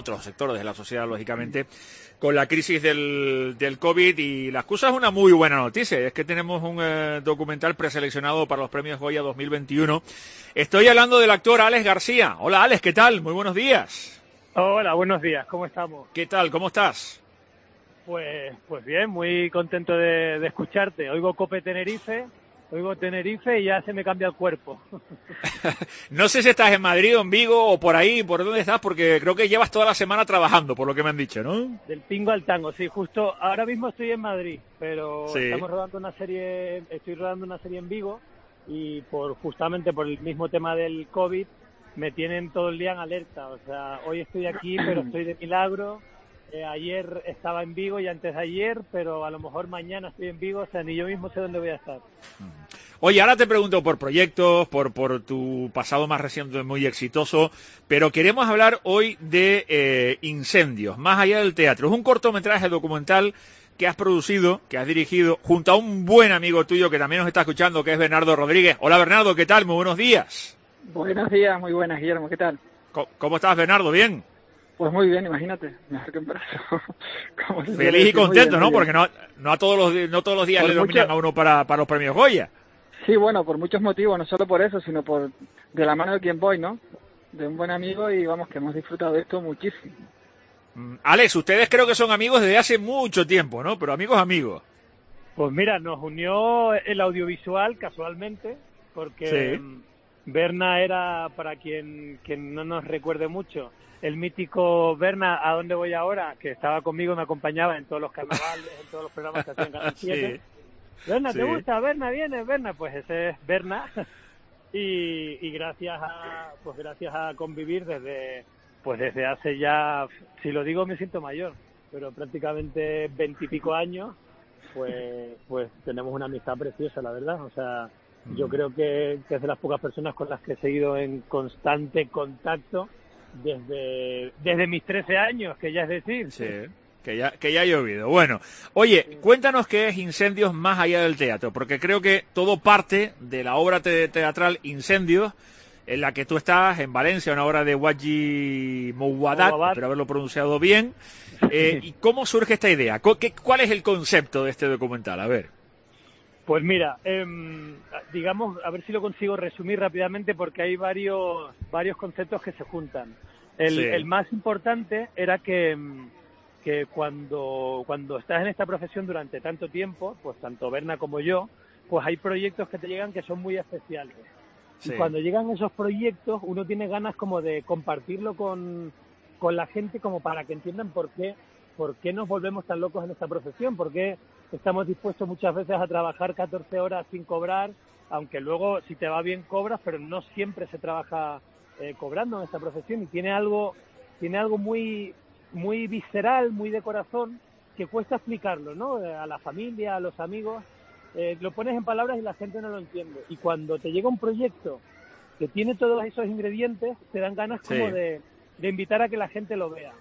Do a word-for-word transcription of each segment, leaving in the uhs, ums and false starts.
otros sectores de la sociedad, lógicamente, con la crisis del, del COVID, y la excusa es una muy buena noticia, es que tenemos un eh, documental preseleccionado para los premios Goya dos mil veintiuno. Estoy hablando del actor Alex García. Hola, Alex, ¿qué tal? Muy buenos días. Hola, buenos días, ¿cómo estamos? ¿Qué tal? ¿Cómo estás? Pues, pues bien, muy contento de, de escucharte. Oigo Cope Tenerife, oigo Tenerife y ya se me cambia el cuerpo. No sé si estás en Madrid o en Vigo o por ahí, por dónde estás, porque creo que llevas toda la semana trabajando, por lo que me han dicho, ¿no? Del pingo al tango, sí, justo ahora mismo estoy en Madrid, pero Sí. estamos rodando una serie, estoy rodando una serie en Vigo y por justamente por el mismo tema del COVID me tienen todo el día en alerta. O sea, hoy estoy aquí, pero estoy de milagro. Eh, ayer estaba en Vigo y antes de ayer, pero a lo mejor mañana estoy en Vigo, o sea, ni yo mismo sé dónde voy a estar. Oye, ahora te pregunto por proyectos, por, por tu pasado más reciente muy exitoso, pero queremos hablar hoy de eh, Incendios, más allá del teatro. Es un cortometraje documental que has producido, que has dirigido, junto a un buen amigo tuyo que también nos está escuchando, que es Bernardo Rodríguez. Hola, Bernardo, ¿qué tal? Muy buenos días. Buenos días, muy buenas, Guillermo, ¿qué tal? ¿Cómo, cómo estás, Bernardo? ¿Bien? Pues muy bien, imagínate, mejor que en brazo. Feliz y contento, ¿no? Porque no, no, a todos los, no todos los días le nominan a uno para, para los premios Goya. Sí, bueno, por muchos motivos, no solo por eso, sino por de la mano de quien voy, ¿no? De un buen amigo y vamos, que hemos disfrutado de esto muchísimo. Mm, Alex, ustedes creo que son amigos desde hace mucho tiempo, ¿no? Pero amigos, amigos. Pues mira, nos unió el audiovisual casualmente, porque Sí. Berna era, para quien, quien no nos recuerde mucho, el mítico Berna, ¿a dónde voy ahora?, que estaba conmigo, me acompañaba en todos los carnavales, en todos los programas que hacían Canal siete. Sí. Berna, ¿te sí. gusta? Berna, ¿vienes? Berna, pues ese es Berna. y, y gracias a, pues gracias a convivir desde, pues desde hace ya, si lo digo me siento mayor, pero prácticamente veintipico años, pues, pues tenemos una amistad preciosa, la verdad. O sea, mm. yo creo que, que es de las pocas personas con las que he seguido en constante contacto desde desde mis trece años, que ya es decir. Sí, que ya, que ya ha llovido. Bueno, oye, sí. Cuéntanos qué es Incendios más allá del teatro, porque creo que todo parte de la obra te teatral Incendios, en la que tú estás en Valencia, una obra de Waji Mouadat, espero haberlo pronunciado bien. Eh, ¿Y cómo surge esta idea? ¿Qué, ¿Cuál es el concepto de este documental? A ver. Pues mira, eh, digamos, a ver si lo consigo resumir rápidamente, porque hay varios varios conceptos que se juntan. El, sí. el más importante era que, que cuando, cuando estás en esta profesión durante tanto tiempo, pues tanto Berna como yo, pues hay proyectos que te llegan que son muy especiales. Sí. Y cuando llegan esos proyectos, uno tiene ganas como de compartirlo con, con la gente, como para que entiendan por qué, por qué nos volvemos tan locos en esta profesión, por qué estamos dispuestos muchas veces a trabajar catorce horas sin cobrar, aunque luego si te va bien cobras, pero no siempre se trabaja eh, cobrando en esta profesión, y tiene algo tiene algo muy muy visceral, muy de corazón, que cuesta explicarlo, ¿no? A la familia, a los amigos, eh, lo pones en palabras y la gente no lo entiende. Y cuando te llega un proyecto que tiene todos esos ingredientes, te dan ganas como sí. de, de invitar a que la gente lo vea.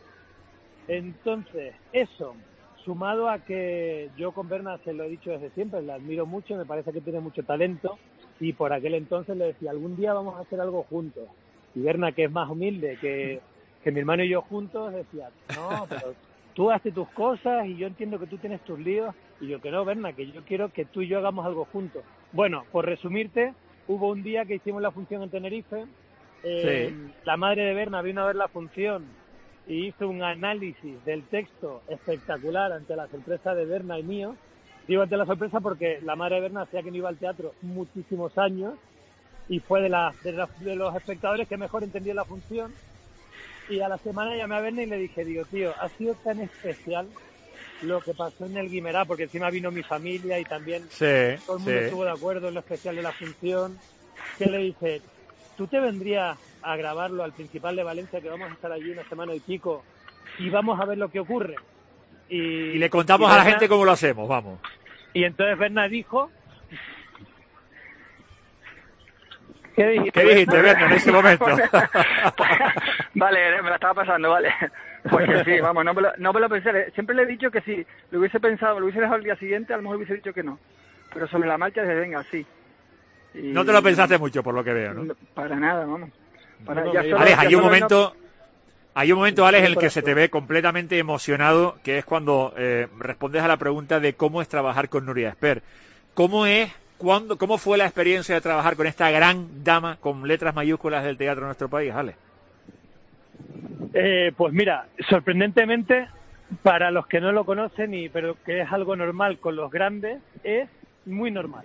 Entonces, eso, sumado a que yo con Berna, se lo he dicho desde siempre, la admiro mucho, me parece que tiene mucho talento, y por aquel entonces le decía, algún día vamos a hacer algo juntos. Y Berna, que es más humilde que, que mi hermano y yo juntos, decía, no, pero tú haces tus cosas y yo entiendo que tú tienes tus líos. Y yo, que no, Berna, que yo quiero que tú y yo hagamos algo juntos. Bueno, por resumirte, hubo un día que hicimos la función en Tenerife, eh, sí. la madre de Berna vino a ver la función y hizo un análisis del texto espectacular ante la sorpresa de Berna y mío. Digo ante la sorpresa porque la madre de Berna hacía que no iba al teatro muchísimos años y fue de, la, de, la, de los espectadores que mejor entendió la función. Y a la semana llamé a Berna y le dije, digo, tío, ha sido tan especial lo que pasó en el Guimerá, porque encima vino mi familia y también sí, todo el mundo sí. estuvo de acuerdo en lo especial de la función, que le dije, ¿tú te vendrías a grabarlo al Principal de Valencia, que vamos a estar allí una semana y pico, y vamos a ver lo que ocurre? Y, y le contamos y Berna, a la gente cómo lo hacemos, vamos. Y entonces Berna dijo... ¿Qué dijiste, ¿Qué dijiste, Berna, en ese momento? Vale, me la estaba pasando, vale. Porque sí, vamos, no me, lo, no me lo pensé. Siempre le he dicho que si lo hubiese pensado, lo hubiese dejado el día siguiente, a lo mejor hubiese dicho que no. Pero sobre la marcha, desde venga, sí. Y no te lo pensaste mucho, por lo que veo, ¿no? Para nada, vamos. Para, no, ya solo, Alex, hay un momento... No... Hay un momento, Alex, en el que se te ve completamente emocionado, que es cuando eh, respondes a la pregunta de cómo es trabajar con Nuria Esper. ¿Cómo es, cuándo, cómo fue la experiencia de trabajar con esta gran dama con letras mayúsculas del teatro de nuestro país, Alex? Eh, pues mira, sorprendentemente, para los que no lo conocen, y pero que es algo normal con los grandes, es muy normal.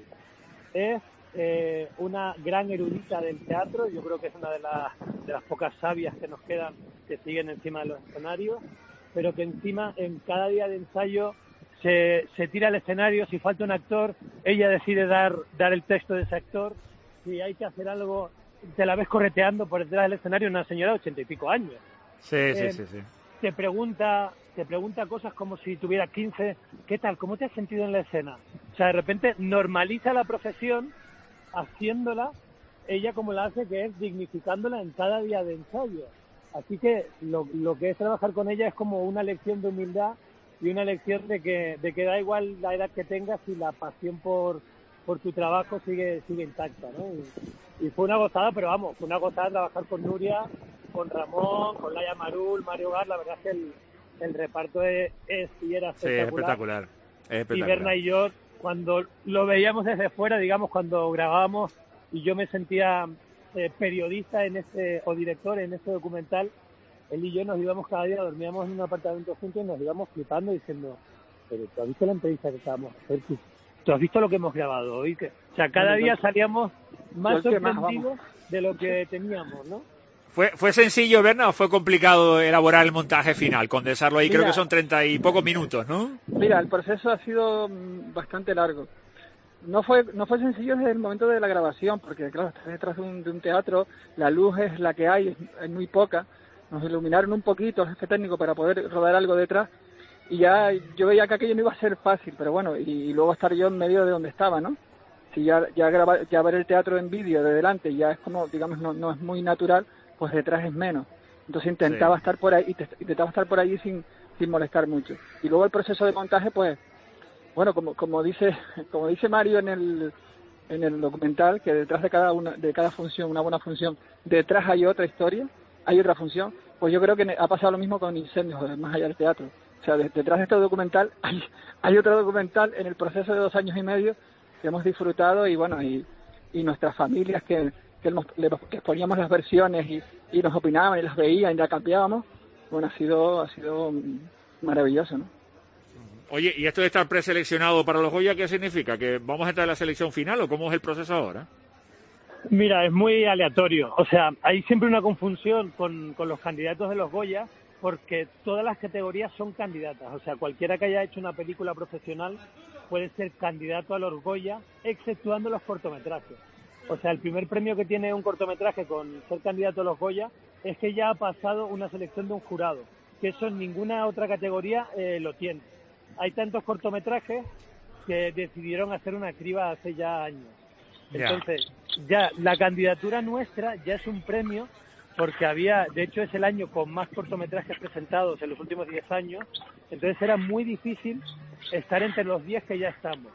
Es eh, una gran erudita del teatro, yo creo que es una de las, de las pocas sabias que nos quedan, que siguen encima de los escenarios, pero que encima en cada día de ensayo se, se tira al escenario, si falta un actor, ella decide dar, dar el texto de ese actor, si hay que hacer algo, te la ves correteando por detrás del escenario una señora de ochenta y pico años. Sí, eh, sí, sí, sí. Te pregunta, te pregunta cosas como si tuviera quince, ¿qué tal? ¿Cómo te has sentido en la escena? O sea, de repente normaliza la profesión haciéndola, ella como la hace, que es dignificándola en cada día de ensayo. Así que lo, lo que es trabajar con ella es como una lección de humildad y una lección de que, de que da igual la edad que tengas y la pasión por, por tu trabajo sigue, sigue intacta, ¿no? Y, y fue una gozada, pero vamos, fue una gozada trabajar con Nuria, con Ramón, con Laia Marul, Mario Gar. La verdad es que el, el reparto es, es y era espectacular. Sí, es espectacular. Es espectacular. Y Berna y yo, cuando lo veíamos desde fuera, digamos, cuando grabábamos y yo me sentía eh, periodista en ese, o director en ese documental, él y yo nos íbamos cada día, dormíamos en un apartamento juntos y nos íbamos flipando diciendo, pero ¿tú has visto la entrevista que estábamos a hacer? ¿Tú, tú has visto lo que hemos grabado hoy? Que, o sea, cada día salíamos más sorprendidos de lo que teníamos, ¿no? ¿Fue, ¿Fue sencillo, Berna, o fue complicado elaborar el montaje final, condensarlo ahí? Mira, creo que son treinta y pocos minutos, ¿no? Mira, el proceso ha sido bastante largo. No fue no fue sencillo desde el momento de la grabación, porque claro, estás detrás de un, de un teatro, la luz es la que hay, es, es muy poca. Nos iluminaron un poquito el jefe técnico para poder rodar algo detrás, y ya yo veía que aquello no iba a ser fácil, pero bueno, y, y luego estar yo en medio de donde estaba, ¿no? Si ya ya, grabar, ya ver el teatro en vídeo de delante ya es como, digamos, no, no es muy natural, pues detrás es menos. Entonces intentaba sí. estar por ahí, intentaba estar por ahí sin, sin molestar mucho. Y luego el proceso de montaje, pues, bueno, como, como dice, como dice Mario en el, en el documental, que detrás de cada una, de cada función, una buena función, detrás hay otra historia, hay otra función, pues yo creo que ha pasado lo mismo con Incendios, más allá del teatro. O sea, de, detrás de este documental hay, hay otro documental en el proceso de dos años y medio que hemos disfrutado, y bueno, y, y nuestras familias que que les poníamos las versiones y, y nos opinaban y las veían y las cambiábamos, bueno, ha sido ha sido maravilloso, ¿no? Oye, ¿y esto de estar preseleccionado para los Goya qué significa? ¿Que vamos a entrar en la selección final o cómo es el proceso ahora? Mira, es muy aleatorio. O sea, hay siempre una confusión con, con los candidatos de los Goya, porque todas las categorías son candidatas. O sea, cualquiera que haya hecho una película profesional puede ser candidato a los Goya, exceptuando los cortometrajes. O sea, el primer premio que tiene un cortometraje con ser candidato a los Goya es que ya ha pasado una selección de un jurado, que eso en ninguna otra categoría eh, lo tiene. Hay tantos cortometrajes que decidieron hacer una criba hace ya años. Entonces, ya la candidatura nuestra ya es un premio, porque había, de hecho es el año con más cortometrajes presentados en los últimos diez años, entonces era muy difícil estar entre los diez que ya estamos.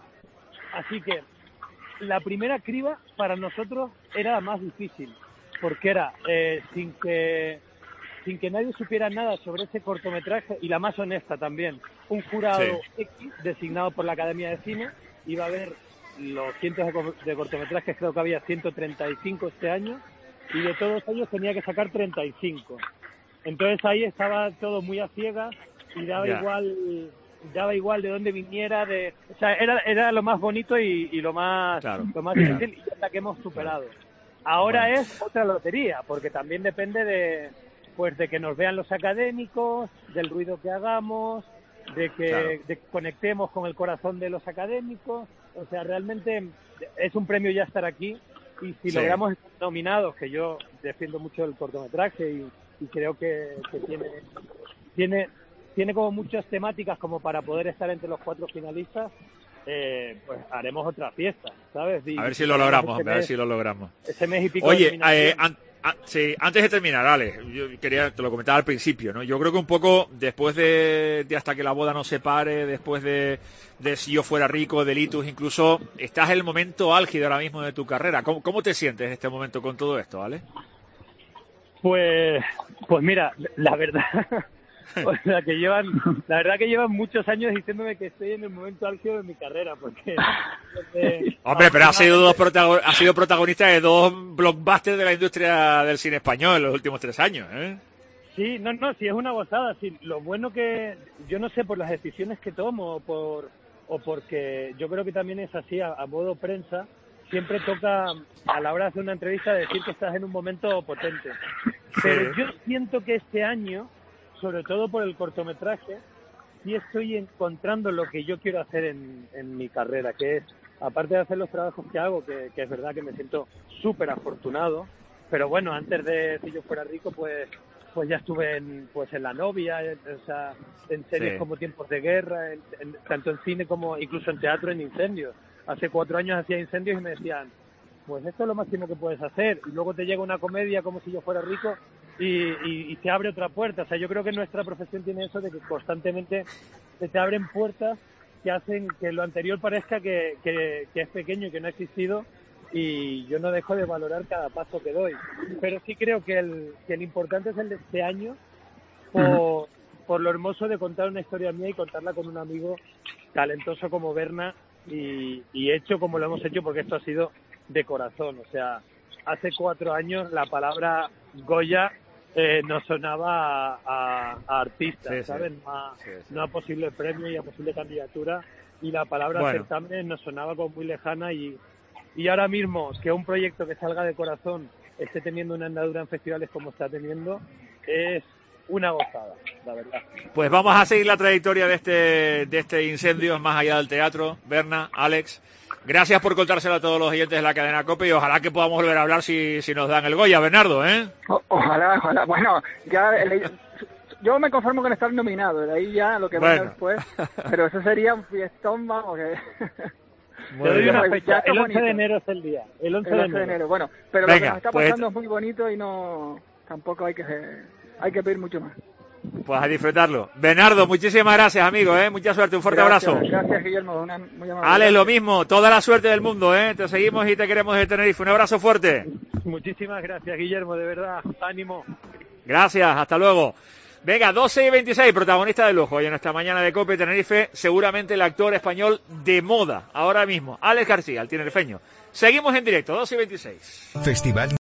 Así que la primera criba para nosotros era la más difícil, porque era eh, sin que sin que nadie supiera nada sobre ese cortometraje, y la más honesta también. Un jurado sí. X designado por la Academia de Cine iba a ver los cientos de, de cortometrajes, creo que había ciento treinta y cinco este año, y de todos ellos tenía que sacar treinta y cinco. Entonces ahí estaba todo muy a ciegas y daba yeah. igual daba igual de dónde viniera, de o sea, era era lo más bonito y, y lo más claro. lo más difícil, y es la que hemos superado. Ahora bueno. es otra lotería, porque también depende de pues de que nos vean los académicos, del ruido que hagamos, de que, claro. de que conectemos con el corazón de los académicos. O sea, realmente es un premio ya estar aquí, y si sí. logramos estar nominados, que yo defiendo mucho el cortometraje y, y creo que, que tiene tiene tiene como muchas temáticas como para poder estar entre los cuatro finalistas, eh, pues haremos otra fiesta, ¿sabes? Y, a ver si lo logramos, hombre, mes, a ver si lo logramos. Ese mes y pico. Oye, eh, an, an, sí, antes de terminar, Ale, yo quería, te lo comentaba al principio, ¿no? Yo creo que un poco después de, de Hasta que la boda nos separe, después de, de Si yo fuera rico, de Litus, incluso, estás en el momento álgido ahora mismo de tu carrera. ¿Cómo, cómo te sientes en este momento con todo esto, Ale? Pues, pues mira, la verdad, o sea, que llevan, la verdad que llevan muchos años diciéndome que estoy en el momento álgido de mi carrera, porque... porque Hombre, pero ha sido, dos protagon- ha sido protagonista de dos blockbusters de la industria del cine español en los últimos tres años, ¿eh? Sí, no, no, sí, es una gozada. Sí, lo bueno que, yo no sé, por las decisiones que tomo o, por, o porque yo creo que también es así, a, a modo prensa, siempre toca a la hora de hacer una entrevista decir que estás en un momento potente. Pero yo siento que este año, sobre todo por el cortometraje, sí estoy encontrando lo que yo quiero hacer en, en mi carrera, que es, aparte de hacer los trabajos que hago, que, que es verdad que me siento súper afortunado, pero bueno, antes de Si yo fuera rico, pues pues ya estuve en pues en La novia, en, o sea, en series sí. como Tiempos de guerra, en, en, tanto en cine como incluso en teatro, en Incendios. Hace cuatro años hacía Incendios y me decían, pues esto es lo máximo que puedes hacer. Y luego te llega una comedia como Si yo fuera rico y, y, y te abre otra puerta. O sea, yo creo que nuestra profesión tiene eso de que constantemente se te abren puertas que hacen que lo anterior parezca que, que, que es pequeño y que no ha existido. Y yo no dejo de valorar cada paso que doy. Pero sí creo que el, que el importante es el de este año por, uh-huh. por lo hermoso de contar una historia mía y contarla con un amigo talentoso como Berna y, y hecho como lo hemos hecho, porque esto ha sido de corazón. O sea, hace cuatro años la palabra Goya eh, nos sonaba a, a, a artista, sí, ¿sabes? Sí. No, a, sí, sí. no a posible premio y a posible candidatura, y la palabra bueno. certamen nos sonaba como muy lejana. Y Y ahora mismo que un proyecto que salga de corazón esté teniendo una andadura en festivales como está teniendo, es una gozada, la verdad. Pues vamos a seguir la trayectoria de este de este Incendios más allá del teatro. Berna, Alex, gracias por contárselo a todos los oyentes de la cadena COPE y ojalá que podamos volver a hablar si, si nos dan el Goya, Bernardo, ¿eh? O, ojalá, ojalá. Bueno, ya... El, yo me conformo con estar nominado, de ahí ya lo que bueno. venga después, pero eso sería un fiestón, vamos, que... Te doy una fecha. El once de enero es el día. El once, el once de, enero. de enero. Bueno, pero Venga, lo que nos está pasando pues... es muy bonito y no tampoco hay que hay que pedir mucho más. Pues a disfrutarlo. Bernardo, muchísimas gracias, amigo, ¿eh? Mucha suerte, un fuerte gracias, abrazo. Gracias, Guillermo. Una, muy amable. Alex, lo mismo. Toda la suerte del mundo, ¿eh? Te seguimos y te queremos de Tenerife. Un abrazo fuerte. Muchísimas gracias, Guillermo, de verdad. Ánimo. Gracias, hasta luego. Venga, doce y veintiséis, protagonista de lujo hoy en esta mañana de COPE Tenerife, seguramente el actor español de moda ahora mismo, Alex García, el tinerfeño. Seguimos en directo, doce y veintiséis. Festival